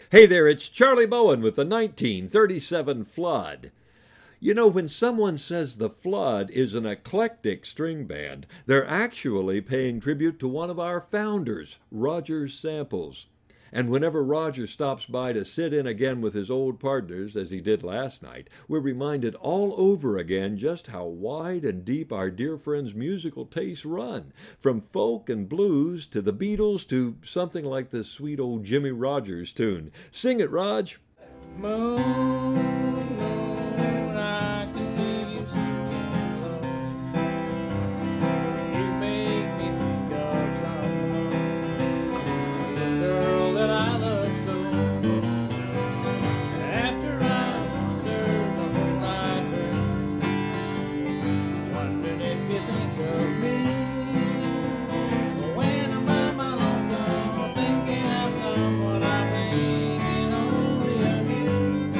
Hey there, it's Charlie Bowen with the 1937 Flood. You know, when someone says the Flood is an eclectic string band, they're actually paying tribute to one of our founders, Roger Samples. And whenever Roger stops by to sit in again with his old partners, as he did last night, we're reminded all over again just how wide and deep our dear friend's musical tastes run. From folk and blues to the Beatles to something like this sweet old Jimmy Rogers tune. Sing it, Raj. Moon, moon, I can see you singing low. You make me think of someone, the girl that I love so. After I wandered the whole night through, wondering if you think of me. When I'm by my lonesome, thinking of someone I think and only of you.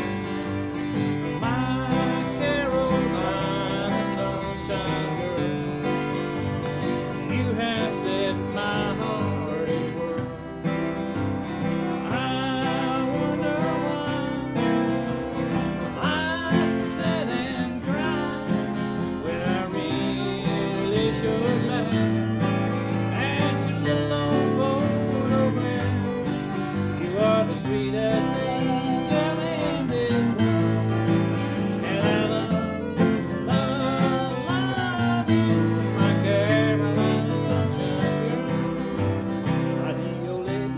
My Carolina sunshine girl, you have set my heart at work. I wonder why I sit and cry when I really should laugh at your little old photograph. You are the sweetest angel in this world, and I love you, my Carolina sunshine girl. Adiole,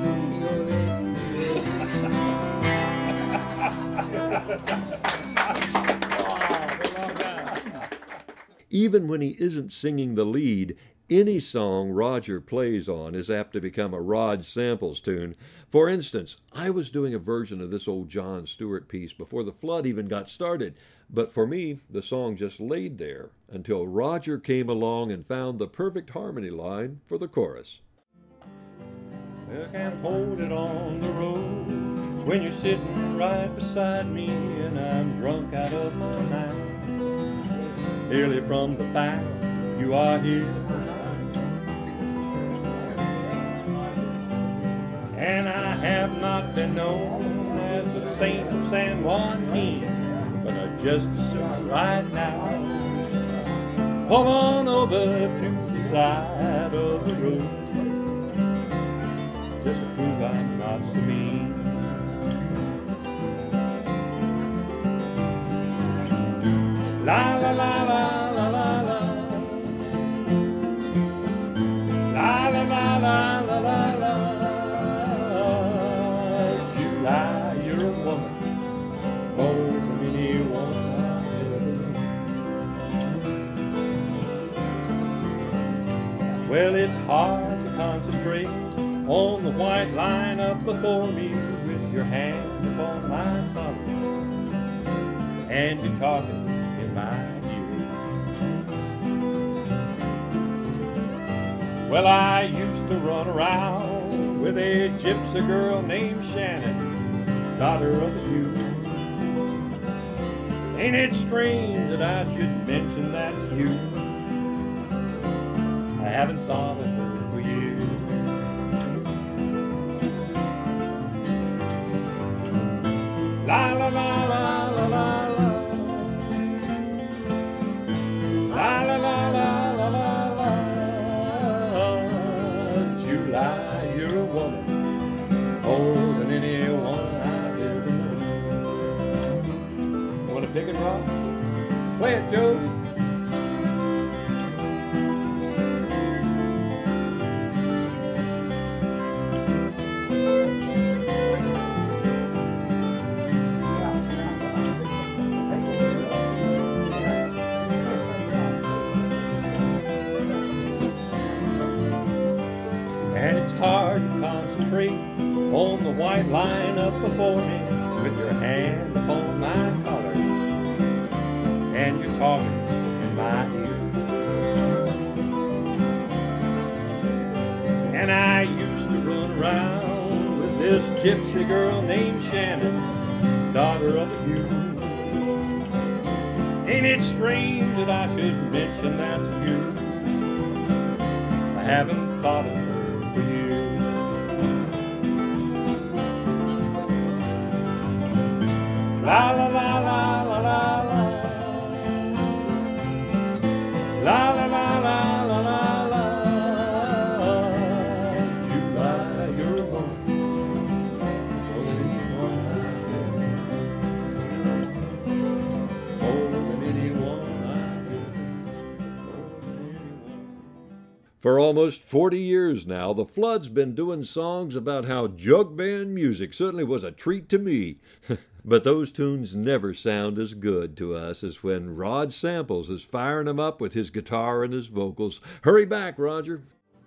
Even when he isn't singing the lead, any song Roger plays on is apt to become a Rod Samples tune. For instance, I was doing a version of this old John Stewart piece before the Flood even got started, but for me, the song just laid there until Roger came along and found the perfect harmony line for the chorus. I can't hold it on the road when you're sitting right beside me and I'm drunk out of my mind. Nearly from the fact you are here, and I have not been known as a saint of San Joaquin, but I just as soon right now pull on over to the side of the road, just to prove I'm not so mean. La la la la la la la, la la la la la la la. July, you're a woman more than anyone I've ever known. Well, it's hard to concentrate on the white line up before me with your hand upon my collar and you talking in my ear. Well, I used to run around with a gypsy girl named Shannon, daughter of the youth. Ain't it strange that I should mention that to you? I haven't thought of her for years. La la la la la la la, la la la la la la la. July, you're a woman more than anyone I've ever known. You want to pick it, Rob? Play it, Joe. And it's hard to concentrate on the white line up before me with your hand upon my collar and you're talking in my ear. And I used to run around with this gypsy girl named Shannon, daughter of the youth. Ain't it strange that I should mention that to you? I haven't thought of her for years. La la la la la la la. La la la la la la la. July, you're alone. More than anyone I do. More than anyone I do. More than anyone. For almost 40 years now, the Flood's been doing songs about how jug band music certainly was a treat to me. But those tunes never sound as good to us as when Rod Samples is firing them up with his guitar and his vocals. Hurry back, Roger.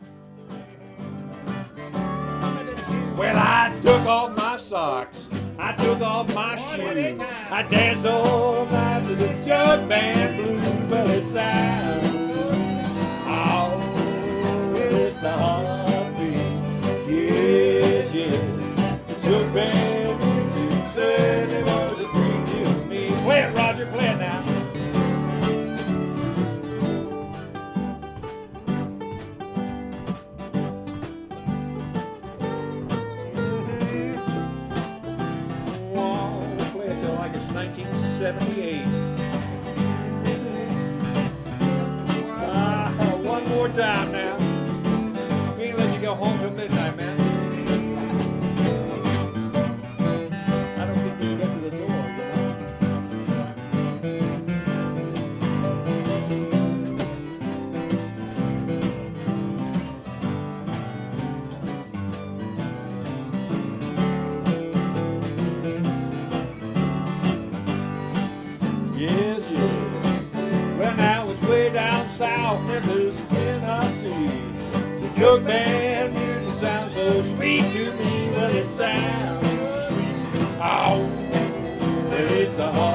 Well, I took off my socks, I took off my shoes, I danced all night to the jug band blues. Well, it sounds, oh, it's a heartbeat. Yes, yes, the jug band music said it was a treat to me. Play it, Roger, play it now. Play it till like it's 1978. One more time now. We ain't let you go home till midnight, man. I don't think you can get to the door, you Yes, yes. Well, now it's way down south, Memphis, Tennessee. The jug band music sounds so sweet to me. Well, it sounds sweet. Oh, well, it's a heart.